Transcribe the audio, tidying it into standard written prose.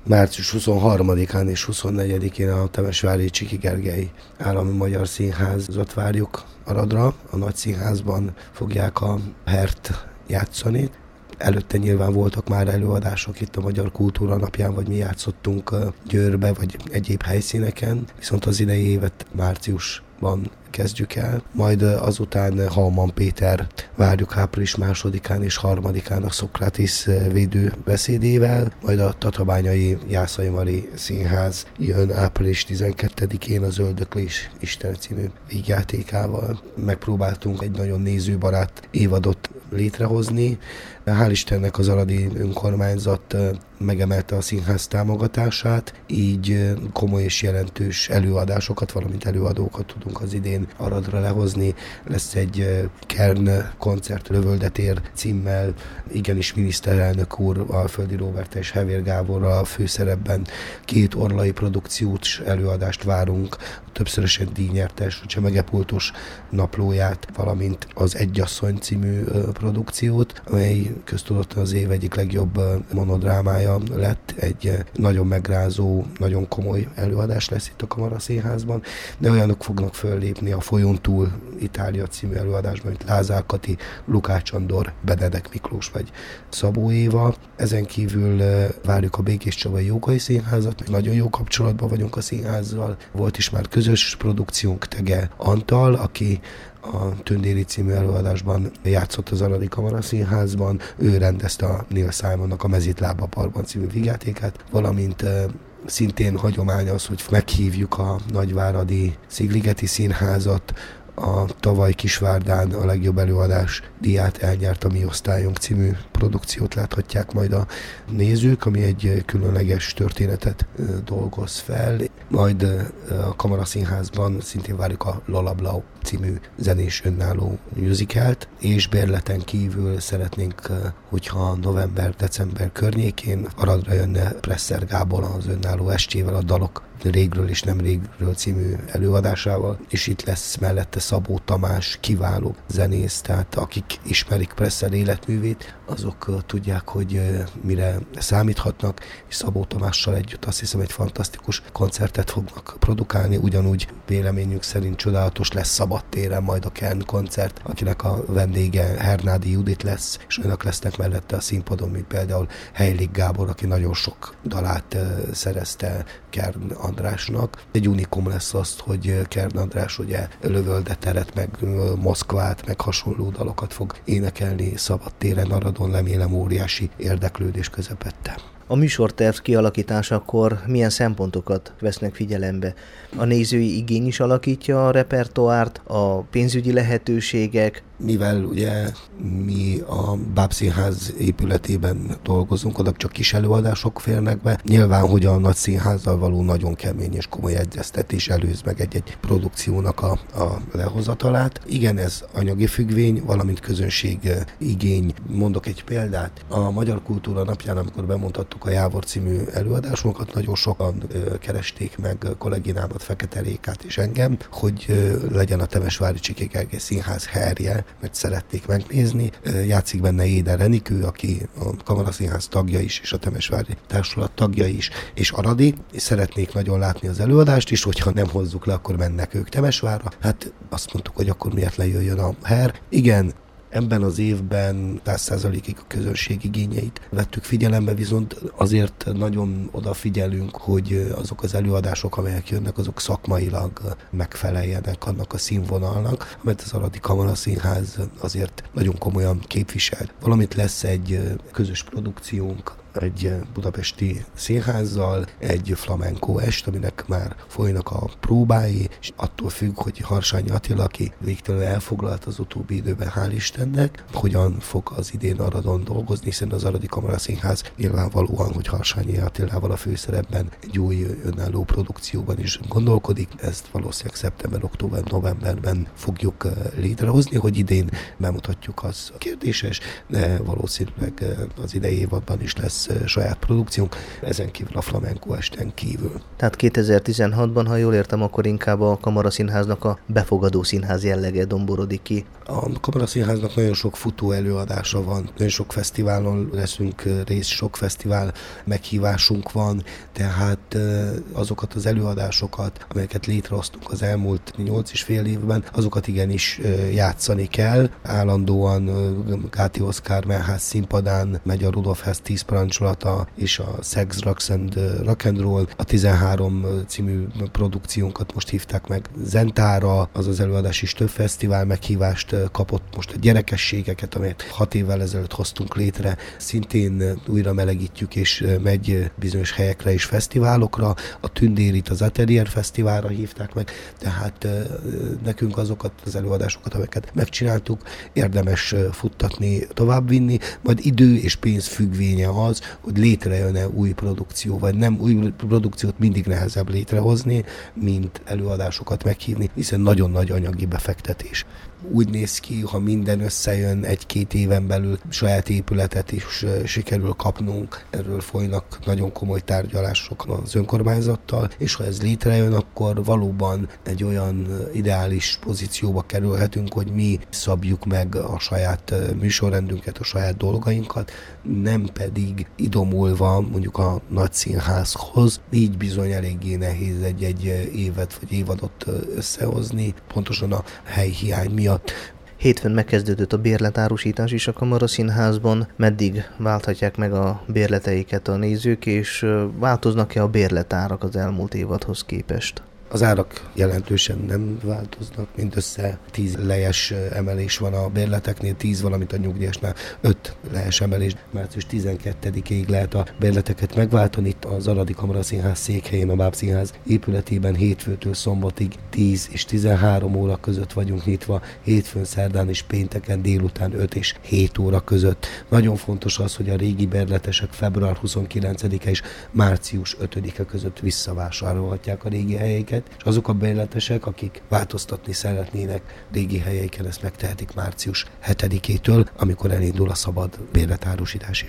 március 23-án és 24-én a Temesvári Csiki Gergely Állami Magyar Színházat várjuk Aradra. A Nagy Színházban fogják a Hert játszani. Előtte nyilván voltak már előadások itt a Magyar Kultúra Napján, vagy mi játszottunk Győrbe, vagy egyéb helyszíneken, viszont az idei évet márciusban kezdjük el. Majd azután Hallman Péter várjuk április 2-án és 3-án a Szokratész védő beszédével, majd a Tatabányai Jászai Mari Színház jön április 12-én a Zöldöklés Isten című vígjátékával. Megpróbáltunk egy nagyon nézőbarát évadot létrehozni. Hál' Istennek az aradi önkormányzat megemelte a színház támogatását, így komoly és jelentős előadásokat, valamint előadókat tudunk az idén Aradra lehozni. Lesz egy Kern koncert Lövöldetér címmel, igenis miniszterelnök úr, Alföldi Róbert és Hevér Gáborral a főszerepben 2 orlai produkciós előadást várunk, többszörösen díjnyertes Csemegepultos naplóját, valamint az Egyasszony című produkciót, amely köztudottan az év egyik legjobb monodrámája lett. Egy nagyon megrázó, nagyon komoly előadás lesz itt a Kamaraszínházban, de olyanok fognak föllépni a Folyón túl Itália című előadásban, mint Lázár Kati, Lukács Andor, Benedek Miklós vagy Szabó Éva. Ezen kívül várjuk a Békés Csabai Jókai Színházat, nagyon jó kapcsolatban vagyunk a színházzal. Volt is már közös produkciónk Tege Antal, aki a Tündéri című előadásban játszott az Aradi Kamaraszínházban, ő rendezte a Neil Simonnak a Mezitláb a Parkban című vígjátékát, valamint szintén hagyomány az, hogy meghívjuk a Nagyváradi Szigligeti Színházat. A tavaly Kisvárdán a legjobb előadás díját elnyert a Mi Osztályunk című produkciót láthatják majd a nézők, ami egy különleges történetet dolgoz fel. Majd a Kamaraszínházban szintén várjuk a Lola Blau című zenés önálló musicalt, és bérleten kívül szeretnénk, hogyha november-december környékén Aradra jönne Presser Gábor az önálló estjével, a Dalok régről és nem régről című előadásával, és itt lesz mellette Szabó Tamás, kiváló zenész, tehát akik ismerik Presser életművét, azok tudják, hogy mire számíthatnak, és Szabó Tamással együtt azt hiszem egy fantasztikus koncertet fognak produkálni, ugyanúgy véleményünk szerint csodálatos lesz szabadtéren majd a Kern koncert, akinek a vendége Hernádi Judit lesz, és önök lesznek mellette a színpadon, mint például Heilig Gábor, aki nagyon sok dalát szerezte Kern Andrásnak. Egy unikum lesz azt, hogy Kern András ugye Lövöldeteret, meg Moszkvát, meg hasonló dalokat fog énekelni szabadtéren, Aradon, remélem óriási érdeklődés közepette. A műsorterv kialakításakor milyen szempontokat vesznek figyelembe? A nézői igény is alakítja a repertoárt, a pénzügyi lehetőségek? Mivel ugye mi a Bábszínház épületében dolgozunk, oda csak kis előadások férnek be. Nyilván, hogy a Nagy Színházzal való nagyon kemény és komoly egyeztetés előz meg egy produkciónak a lehozatalát. Igen, ez anyagi függvény, valamint közönség igény. Mondok egy példát. A Magyar Kultúra Napján, amikor bemondhattuk a Jávor című előadásunkat, nagyon sokan keresték meg kolléginámat, Fekete Rékát és engem, hogy legyen a Temesvári Csiki Gergely Színház herje, mert szerették megnézni. Játszik benne Éder Renikő, aki a Kamaraszínház tagja is, és a Temesvári Társulat tagja is, és aradi, és szeretnék nagyon látni az előadást is, hogyha nem hozzuk le, akkor mennek ők Temesvárra. Hát azt mondtuk, hogy akkor miért lejöjjön a her. Igen, ebben az évben 100%-ig a közönség igényeit vettük figyelembe, viszont azért nagyon odafigyelünk, hogy azok az előadások, amelyek jönnek, azok szakmailag megfeleljenek annak a színvonalnak, mert az Aradi Kamaraszínház azért nagyon komolyan képvisel. Valamint lesz egy közös produkciónk, egy budapesti színházzal, egy flamenco est, aminek már folynak a próbái, és attól függ, hogy Harsányi Attila, aki végtelenül elfoglalt az utóbbi időben, hál' Istennek, hogyan fog az idén Aradon dolgozni, hiszen az Aradi Kamaraszínház nyilvánvalóan, hogy Harsányi Attilával a főszerepben egy új önálló produkcióban is gondolkodik. Ezt valószínűleg szeptember, október, novemberben fogjuk létrehozni, hogy idén bemutatjuk, az kérdéses, de valószínűleg az idei évadban is lesz lesz saját produkciónk, ezen kívül a flamenco esten kívül. Tehát 2016-ban, ha jól értem, akkor inkább a Kamaraszínháznak a befogadó színház jellege domborodik ki. A Kamaraszínháznak nagyon sok futó előadása van, nagyon sok fesztiválon leszünk részt, sok fesztivál meghívásunk van, tehát azokat az előadásokat, amelyeket létrehoztunk az elmúlt 8,5 évben, azokat igenis játszani kell. Állandóan Gáti Oszkár Melház színpadán megy a Rudolf Hess 10 parancsolata és a Sex, Drugs and Rock'n'Roll. A 13 című produkciónkat most hívták meg Zentára, az az előadás is több fesztivál meghívást kapott, most a gyerekességeket, amelyet 6 évvel ezelőtt hoztunk létre, szintén újra melegítjük, és megy bizonyos helyekre és fesztiválokra. A Tündérit az Atelier Fesztiválra hívták meg, tehát nekünk azokat az előadásokat, amelyeket megcsináltuk, érdemes futtatni, továbbvinni, majd idő és pénz függvénye az, hogy létrejön-e új produkció, vagy nem. Új produkciót mindig nehezebb létrehozni, mint előadásokat meghívni, hiszen nagyon nagy anyagi befektetés. Úgy néz ki, ha minden összejön, 1-2 éven belül saját épületet is sikerül kapnunk. Erről folynak nagyon komoly tárgyalások az önkormányzattal, és ha ez létrejön, akkor valóban egy olyan ideális pozícióba kerülhetünk, hogy mi szabjuk meg a saját műsorrendünket, a saját dolgainkat, nem pedig idomulva mondjuk a nagy színházhoz. Így bizony eléggé nehéz egy évet vagy évadot összehozni, pontosan a helyhiány miatt. Hétfőn megkezdődött a bérletárusítás is a Kamaraszínházban. Meddig válthatják meg a bérleteiket a nézők, és változnak-e a bérletárak az elmúlt évadhoz képest? Az árak jelentősen nem változnak, mindössze 10 lejes emelés van a bérleteknél, 10, valamint a nyugdíjasnál 5 lejes emelés. Március 12-ig lehet a bérleteket megváltani. Itt az Aradi Kamaraszínház székhelyén, a Bábszínház épületében hétfőtől szombatig 10 és 13 óra között vagyunk nyitva, hétfőn, szerdán és pénteken délután 5 és 7 óra között. Nagyon fontos az, hogy a régi bérletesek február 29-e és március 5-e között visszavásárolhatják a régi helyeiket, és azok a bérletesek, akik változtatni szeretnének régi helyeiken, ezt megtehetik március 7-től, amikor elindul a szabad bérletárusítás.